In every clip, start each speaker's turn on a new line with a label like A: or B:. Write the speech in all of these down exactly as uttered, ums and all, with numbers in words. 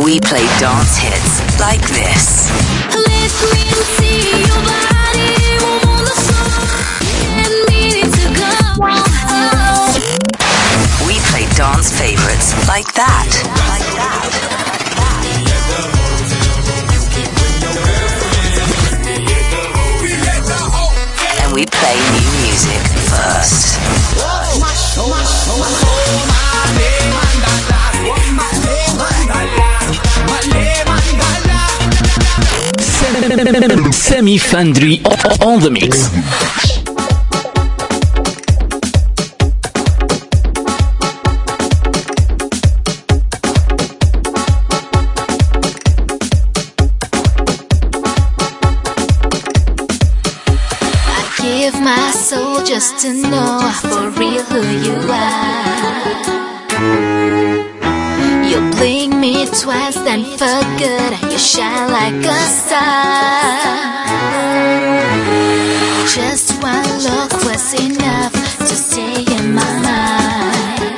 A: We play dance hits like this.
B: Lift me and see your body move on the floor and me to go. Oh.
A: We play dance favorites like that. Like that. And we play new music first.
C: Semi Fandry on the mix.
B: Give my soul just to know for real who you are. You blink me twice, then for good. You shine like a star. Just one look was enough to stay in my mind.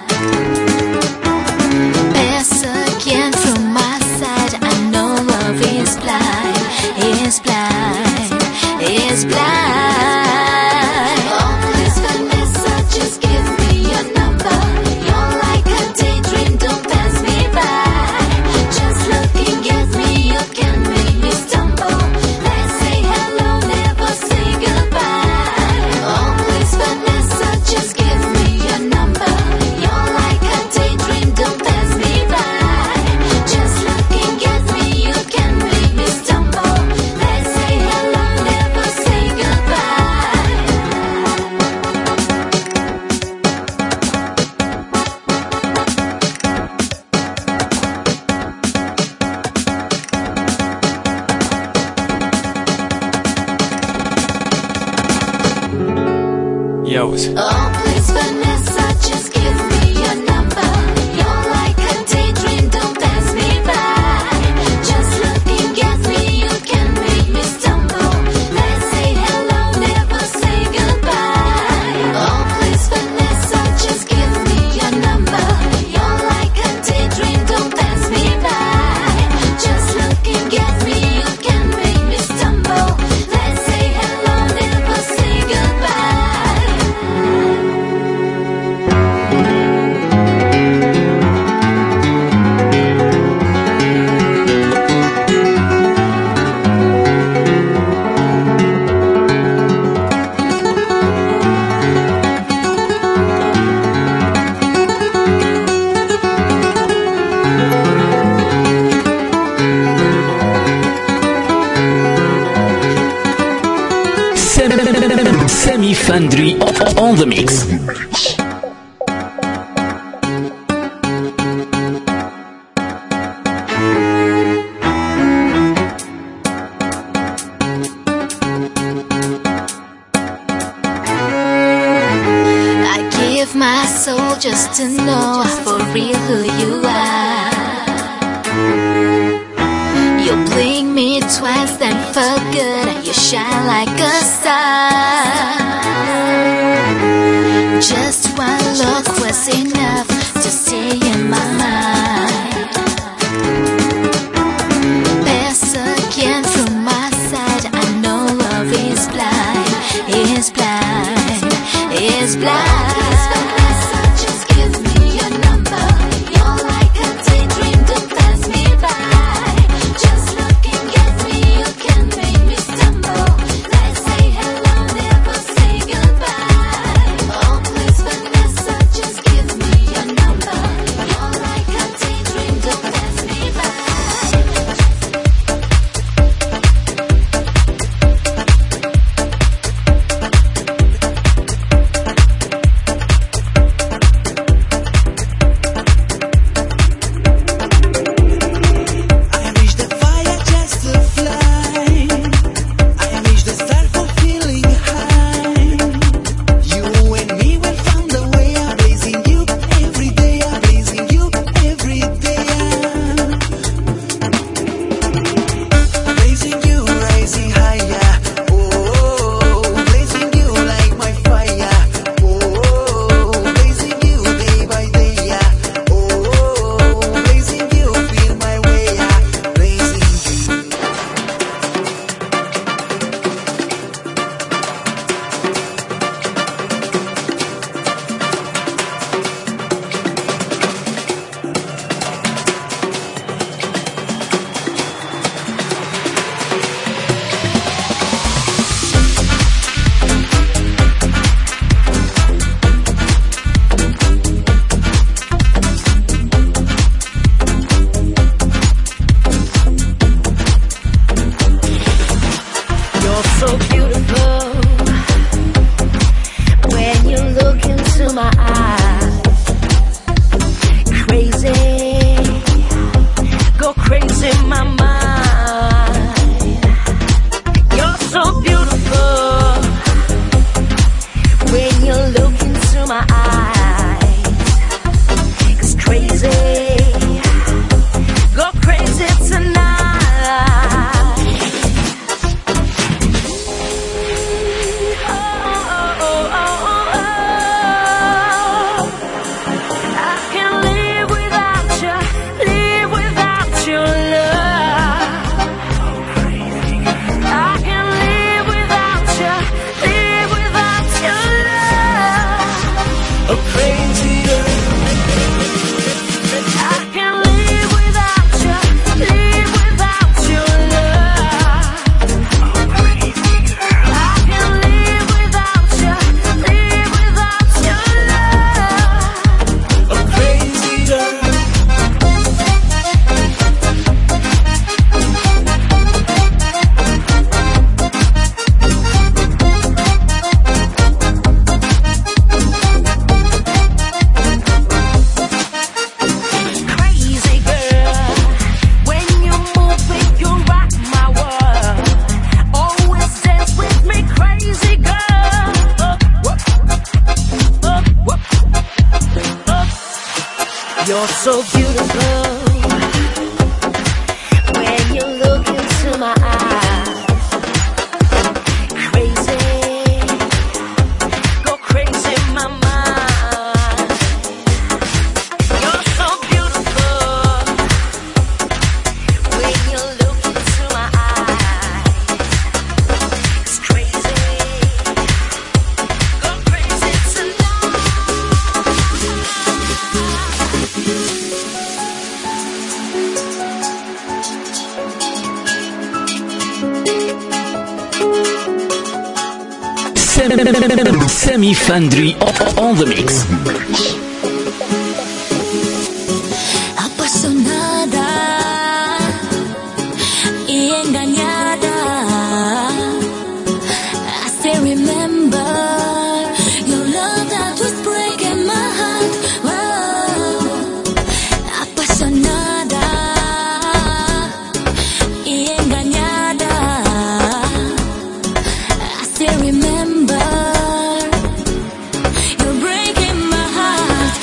B: Pass again from my side. I know love is blind, is blind, is blind. Oh, please, Vanessa, just give me your number. You're like a daydream, don't pass me by. Just looking at me, you can make me stumble. Let's say hello, never say goodbye. Oh, please, Vanessa, just give me your number. You're like a daydream, don't pass me by. Just looking at me, you can make me stumble. Let's say hello, never say goodbye.
C: Semi Fandry on the mix.
B: I give my soul just to know for real who you are. You blink me twice, then for good. You shine like a star. Just one look was enough to stay in my mind. Pass again from my side. I know love is blind, is blind, is blind. Just give me your number. You're like a daydream, don't pass me by. Just looking at me, you can make me stumble. Let's say hello, never so beautiful when you look into my eyes. Crazy, go crazy in my mind. You're so beautiful when you look into my eyes. It's crazy, go crazy tonight.
C: Semi Fandry on the mix.
B: Apasionada y engañada, I still remember your love that was breaking my heart. Whoa. Apasionada y engañada, I still remember you're breaking my heart.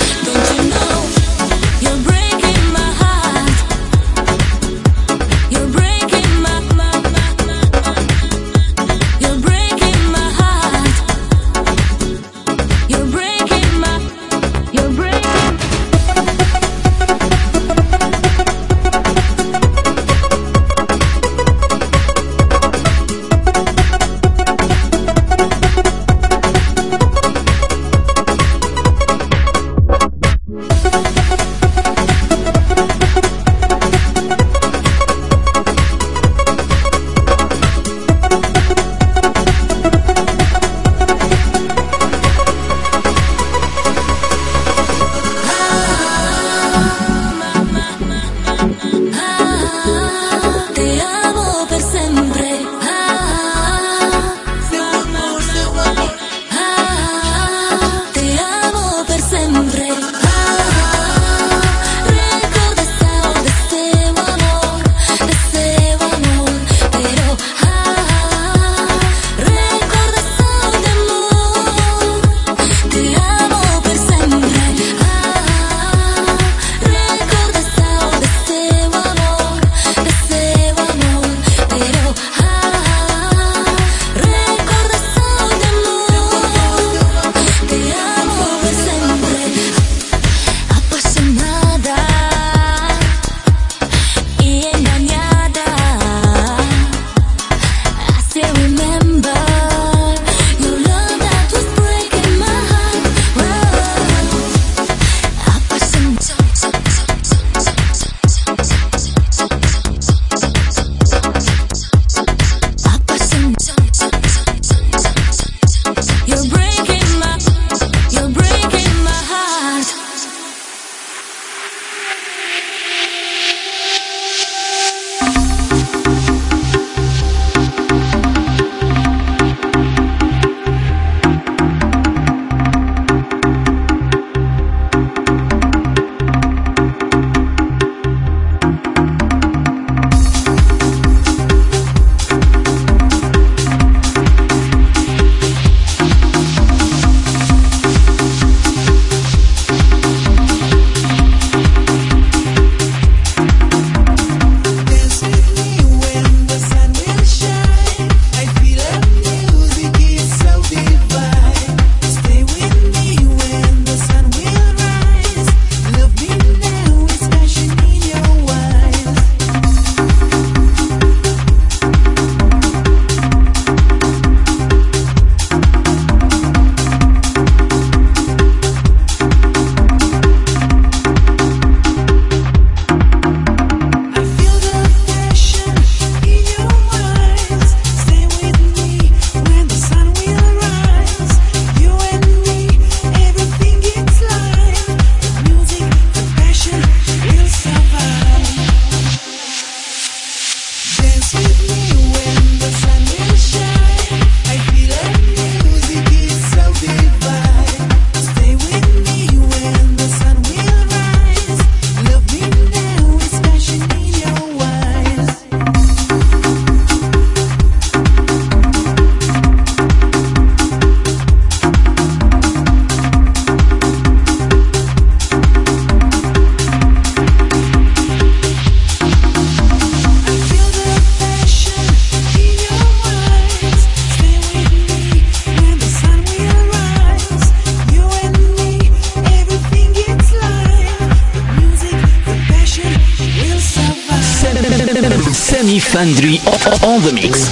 C: Semi Fandri on the mix.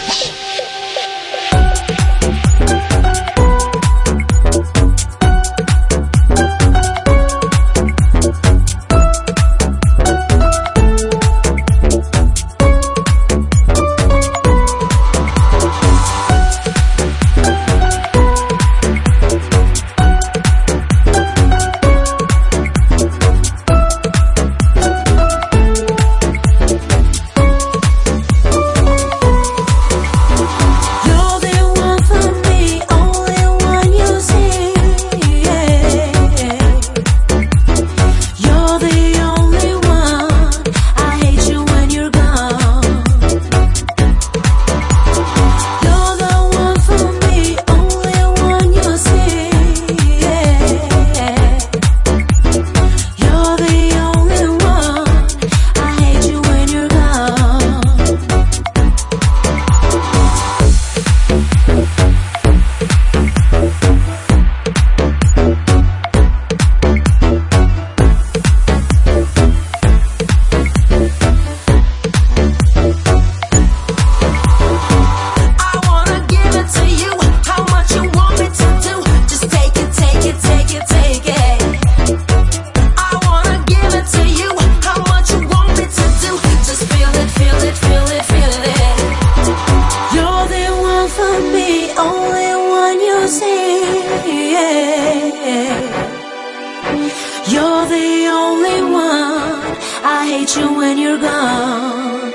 B: You're the only one. I hate you when you're gone.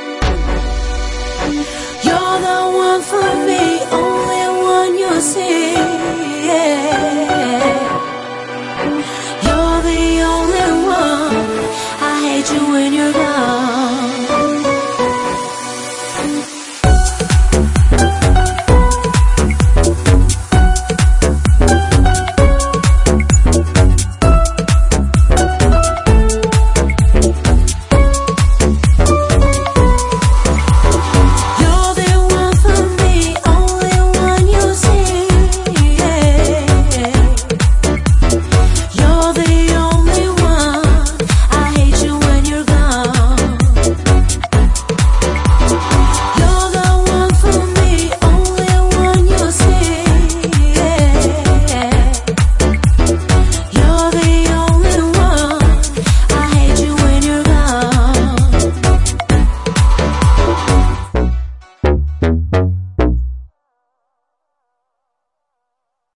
B: You're the one for me, only one you see. You're the only one. I hate you when you're gone.